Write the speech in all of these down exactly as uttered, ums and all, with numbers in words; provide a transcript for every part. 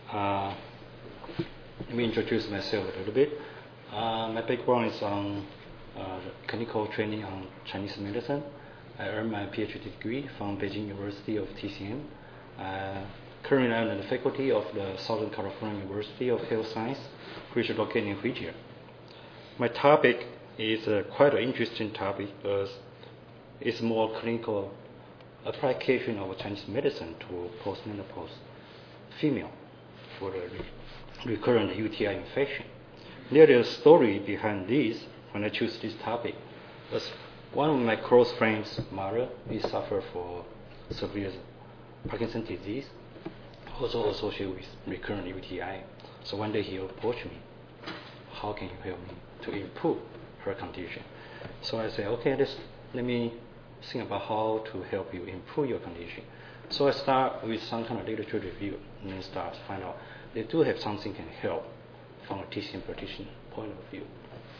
Uh, let me introduce myself a little bit. Uh, my background is on uh, clinical training on Chinese medicine. I earned my PhD degree from Beijing University of T C M. Uh, currently, I'm in the faculty of the Southern California University of Health Science, which is located in Whittier. My topic is uh, quite an interesting topic because it's more clinical application of Chinese medicine to postmenopause female for the re- recurrent U T I infection. There is a story behind this when I choose this topic. As one of my close friends' mother is suffer for severe Parkinson's disease, also associated with recurrent U T I. So one day he approached me, how can you help me to improve her condition? So I said, okay, let's, let me think about how to help you improve your condition. So I start with some kind of literature review and then start to find out they do have something can help from a teaching practitioner point of view.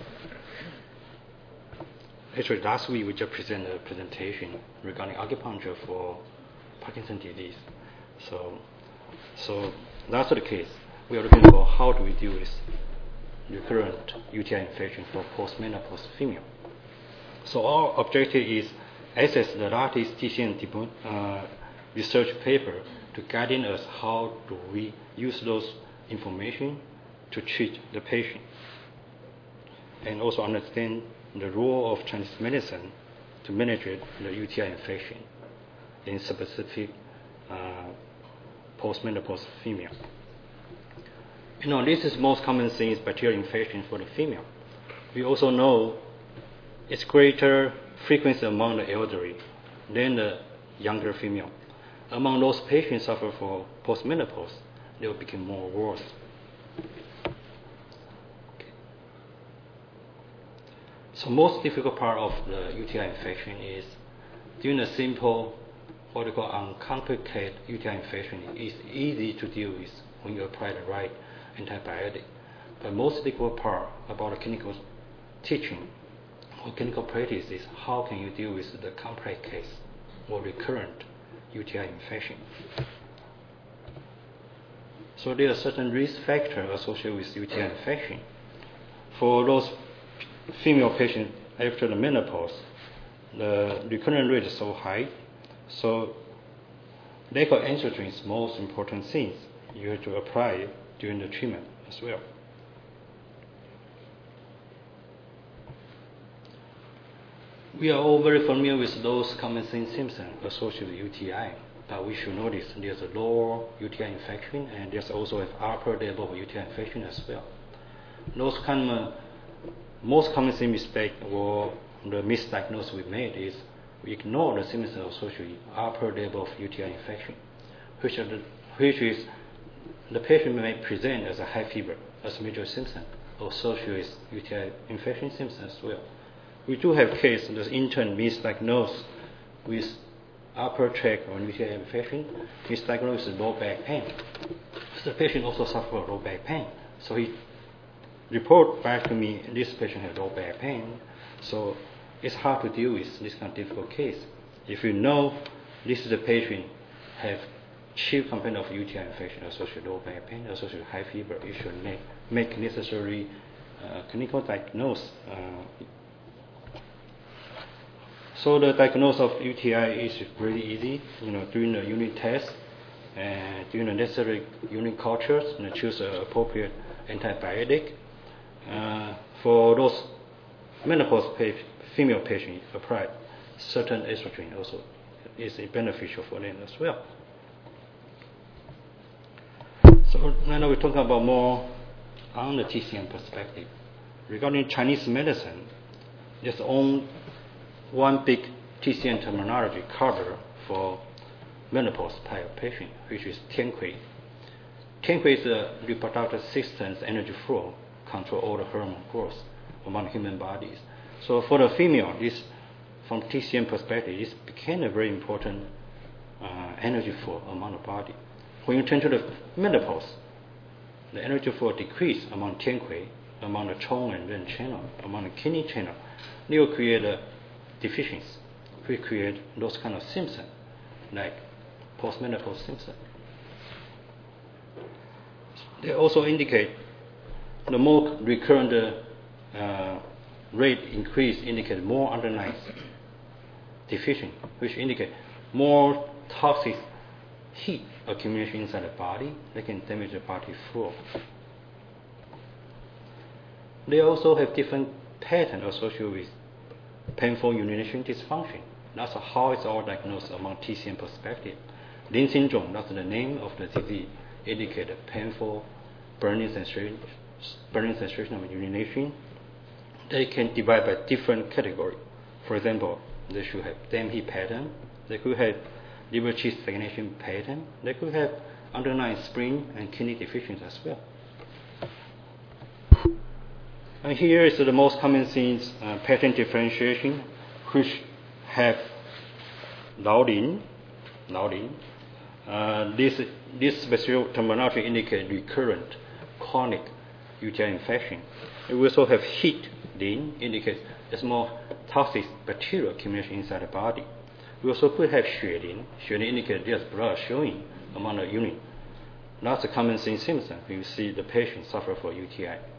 Actually, last week we just presented a presentation regarding acupuncture for Parkinson's disease. So, so that's the case. We are looking for how do we deal with recurrent U T I infection for postmenopause female. So our objective is access the latest T C M uh, research paper to guide us how do we use those information to treat the patient, and also understand the role of Chinese medicine to manage the U T I infection in specific uh, postmenopause female. You know, this is most common thing is bacterial infection for the female. We also know it's greater frequency among the elderly than the younger female. Among those patients suffer for postmenopause, they will become more worse. Okay. So most difficult part of the U T I infection is during a simple, what we call uncomplicated U T I infection. It's easy to deal with when you apply the right antibiotic. But most difficult part about the clinical teaching or clinical practice is how can you deal with the complex case or recurrent U T I infection. So there are certain risk factors associated with U T I infection. For those female patients after the menopause, the recurrent rate is so high, so lack of estrogen is most important thing you have to apply during the treatment as well. We are all very familiar with those common symptoms associated with U T I, but we should notice there's a lower U T I infection and there's also an upper level of U T I infection as well. Those common, most common mistake or the misdiagnosis we made is we ignore the symptoms associated with upper level of U T I infection, which, are the, which is the patient may present as a high fever as a major symptom associated with U T I infection symptoms as well. We do have cases that intern misdiagnosed with upper tract or U T I infection, misdiagnosed with low back pain. So the patient also suffered low back pain. So he report back to me, this patient has low back pain. So it's hard to deal with this kind of difficult case. If you know this is the patient have chief complaint of U T I infection associated with low back pain, associated with high fever, you should make, make necessary uh, clinical diagnosis. Uh, So the diagnosis of U T I is really easy. You know, doing the unit test and doing the necessary unit cultures and choose an appropriate antibiotic. Uh, for those menopause pa- female patients, apply certain estrogen also is beneficial for them as well. So now we're talking about more on the T C M perspective. Regarding Chinese medicine, there's only one big T C M terminology cover for menopause type patient, which is Tiankui. Tiankui is the reproductive system's energy flow, control all the hormone growth among human bodies. So for the female, this from T C M perspective, this became a very important uh, energy flow among the body. When you turn to the menopause, the energy flow decrease among Tiankui, among the Chong and Ren channel, among the kidney channel. They will create a deficiency, which create those kind of symptoms, like postmenopause symptoms. They also indicate the more recurrent uh, rate increase indicate more underlying deficiency, which indicate more toxic heat accumulation inside the body that can damage the body floor. They also have different patterns associated with painful urination dysfunction. That's how it's all diagnosed among T C M perspective. Lin syndrome, that's the name of the disease, indicates painful burning sensation, burning sensation of urination. They can divide by different categories. For example, they should have damp heat pattern. They could have liver cheese stagnation pattern. They could have underlying spleen and kidney deficiency as well. And here is the most common things, uh, pattern differentiation, which have Laudin. Laudin. Uh, this this special terminology indicates recurrent chronic U T I infection. We also have heat. Lin indicates there's more toxic bacterial accumulation inside the body. We also could have Xuelin. Xuelin indicates there's blood showing among the urine. That's a common thing symptom when you see the patient suffer from U T I.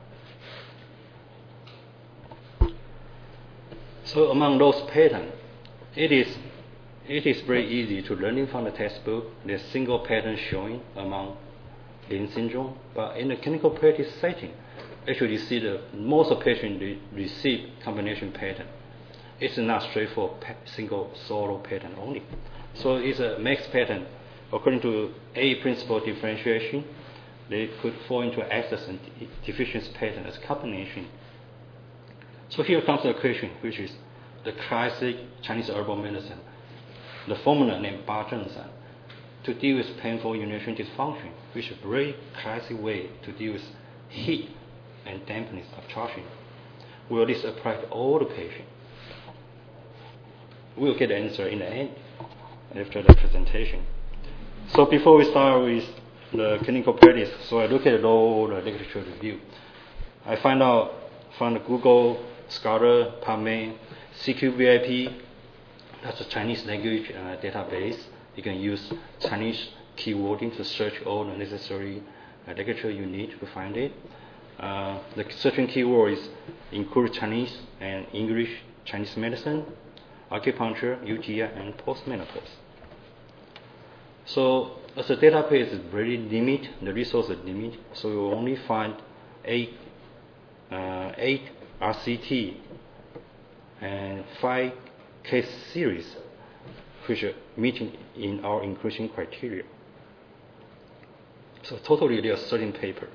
So among those patterns, it is it is very easy to learn from the textbook. There's single pattern showing among Lin syndrome, but in the clinical practice setting, actually you see the most of patients re- receive combination pattern. It's not straightforward pa- single solo pattern only. So it's a mixed pattern. According to A principle differentiation, they could fall into excess and de- deficiency pattern as combination. So here comes the question, which is the classic Chinese herbal medicine, the formula named Ba Zheng San, to deal with painful urination dysfunction, which is a very classic way to deal with heat and dampness obstruction. Will this apply to all the patients? We'll get the answer in the end after the presentation. So before we start with the clinical practice, so I look at all the literature review. I find out from the Google Scholar, PubMed, C Q V I P, that's a Chinese language uh, database. You can use Chinese keywording to search all the necessary uh, literature you need to find it. Uh, the searching keywords include Chinese and English, Chinese medicine, acupuncture, U T I, and postmenopause. So as the database is very limited, the resource is limited, so you will only find eight, uh, eight R C T and five case series which are meeting in our inclusion criteria. So totally there are thirteen papers.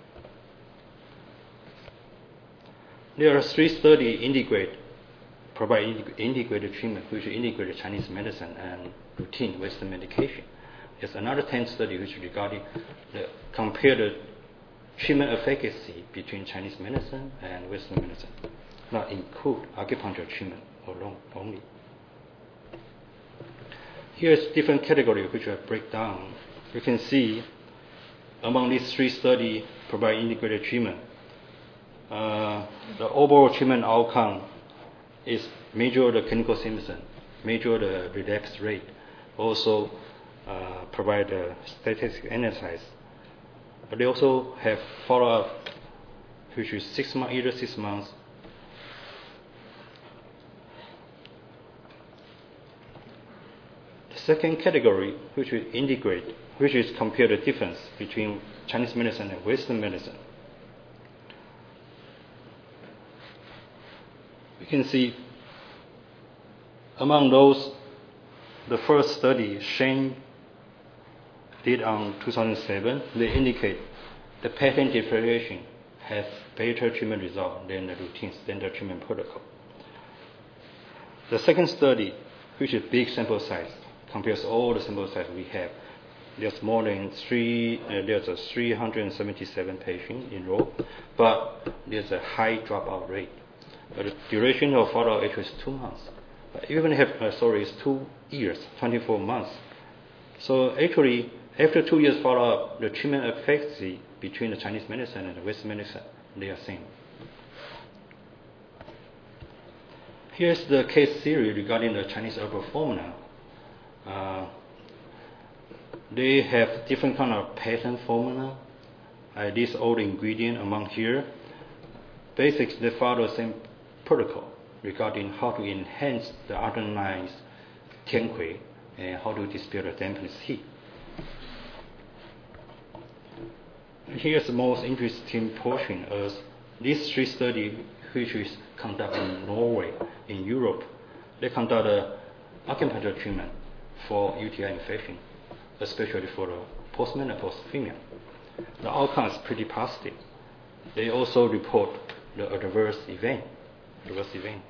There are three studies integrate, provide integrated treatment, which integrate Chinese medicine and routine Western medication. There's another ten study which regarding the compare the treatment efficacy between Chinese medicine and Western medicine, not include acupuncture treatment alone only. Here's different categories which I break down. You can see among these three studies provide integrated treatment. Uh, the overall treatment outcome is measure the clinical symptom, measure the relapse rate, also uh, provide a statistical analysis. But they also have follow-up, which is six months, either six months. The second category, which is integrate, which is compare the difference between Chinese medicine and Western medicine. We can see among those, the first study, Shane did on two thousand seven, they indicate the pattern differentiation has better treatment result than the routine standard treatment protocol. The second study, which is big sample size, compares all the sample size we have. There's more than three, uh, there's a three hundred seventy-seven patients enrolled, but there's a high dropout rate. But the duration of follow-up actually is two months. But even have, uh, sorry, it's two years, twenty-four months. So actually, after two years follow-up, the treatment efficacy between the Chinese medicine and the Western medicine, they are same. Here's the case series regarding the Chinese herbal formula. Uh, they have different kind of pattern formula. I list all the ingredients among here. Basics, they follow the same protocol regarding how to enhance the artemised tianhui and how to dispel the dampness heat. Here's the most interesting portion as these three studies, which is conducted in Norway, in Europe, they conduct a acupuncture treatment for U T I infection, especially for the postmenopause female. The outcome is pretty positive. They also report the adverse event. Adverse event.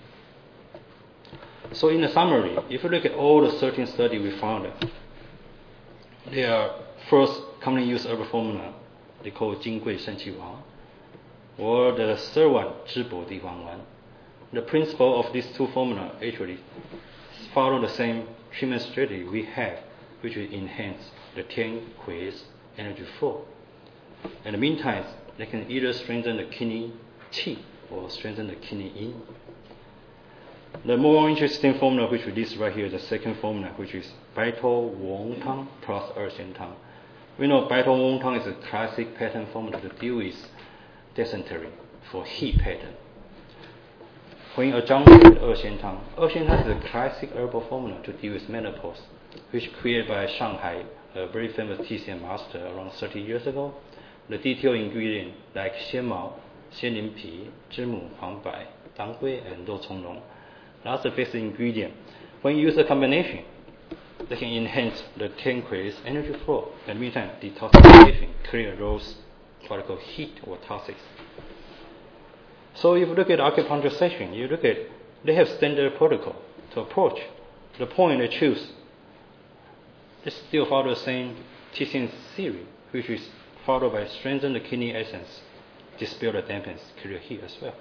So in the summary, if you look at all the thirteen studies we found, they are first commonly used herbal formula, they call Jingui Shenqi Wang, or the third one, Zhibo Di Wang Wan. The principle of these two formula actually follow the same treatment strategy we have, which will enhance the Tian Hui's energy flow. In the meantime, they can either strengthen the kidney qi or strengthen the kidney yin. The more interesting formula which we list right here is the second formula, which is Baito Wong Tang plus Erxian Tang. We know Baito Wong Tang is a classic pattern formula to deal with dysentery for heat pattern. When adjuncted with Erxian Tang, Erxian Tang is a classic herbal formula to deal with menopause, which created by Shanghai, a very famous T C M master around thirty years ago. The detailed ingredients like xianmao, xianlinpi, zhimu, huangbai, danggui, and douconglong. That's the basic ingredient. When you use a combination, they can enhance the Tian Hui's energy flow. In the meantime, detoxification, clear those what I call heat or toxics. So if you look at acupuncture session, you look at, they have standard protocol to approach. The point they choose is still follow the same T C M theory, which is followed by strengthen the kidney essence, dispel the dampness, clear heat as well.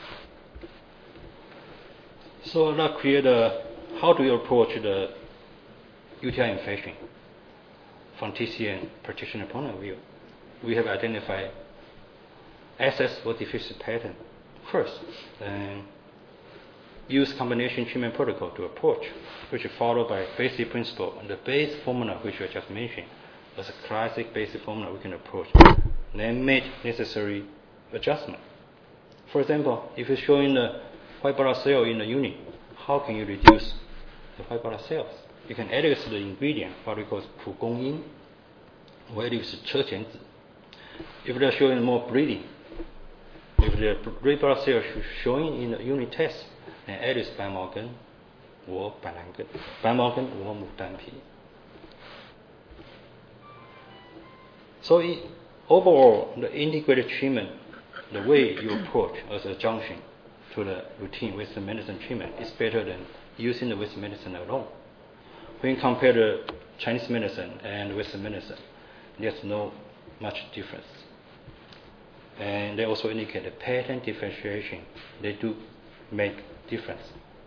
So that create a, how do you approach the U T I infection from T C M practitioner point of view? We have identified excess or deficit pattern first, and use combination treatment protocol to approach, which is followed by basic principle and the base formula which I just mentioned as a classic basic formula we can approach, then make necessary adjustment. For example, if you're showing the white blood cell in the unit, how can you reduce the white blood cells? You can add the ingredient, what we call Pu Gong Yin, or add Che Qian Zi. If they're showing more bleeding, if the red blood cells showing in the unit test, then add is Ban Mao Gen or Ban Lan Gen, Ban Mao Gen or Mu Dan Pi. So in, overall, the integrated treatment, the way you approach as a junction to the routine Western medicine treatment is better than using the Western medicine alone. When you compare the Chinese medicine and Western medicine, there's no much difference. And they also indicate the pattern differentiation. They do make difference.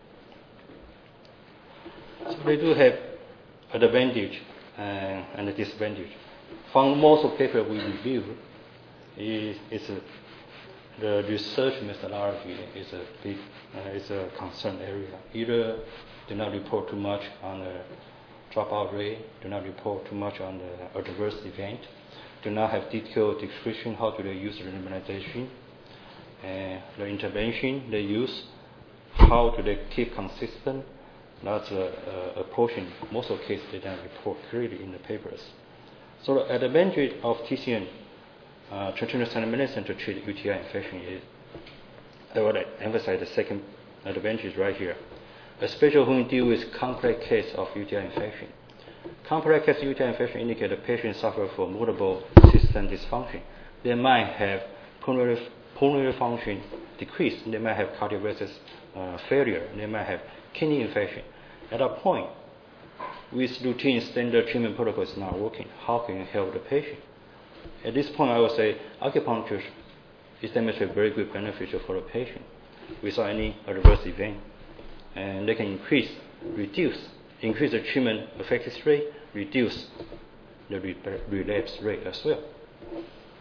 So they do have advantage and, and a disadvantage. From most of paper we review, is, is a, the research methodology is a big, uh, is a concern area. Either do not report too much on the dropout rate, do not report too much on the adverse event, do not have detailed description how do they use the immunization, and the intervention they use, how do they keep consistent. That's a, a, a portion, most of the cases they don't report clearly in the papers. So the advantage of T C M, uh, traditional Chinese medicine to treat U T I infection is, I would emphasize the second advantage right here, especially when we deal with complex case of U T I infection. Complex case U T I infection indicate the patient suffer from multiple system dysfunction. They might have pulmonary, pulmonary function decrease. They might have cardiovascular uh, failure. They might have kidney infection. At that point, with routine standard treatment protocol is not working, how can you help the patient? At this point, I would say acupuncture is demonstrated very good beneficial for the patient without any adverse event. And they can increase, reduce, increase the treatment effectiveness rate, reduce the re relapse rate as well.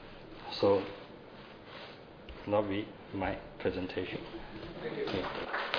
So, that will be my presentation. Thank you. Okay.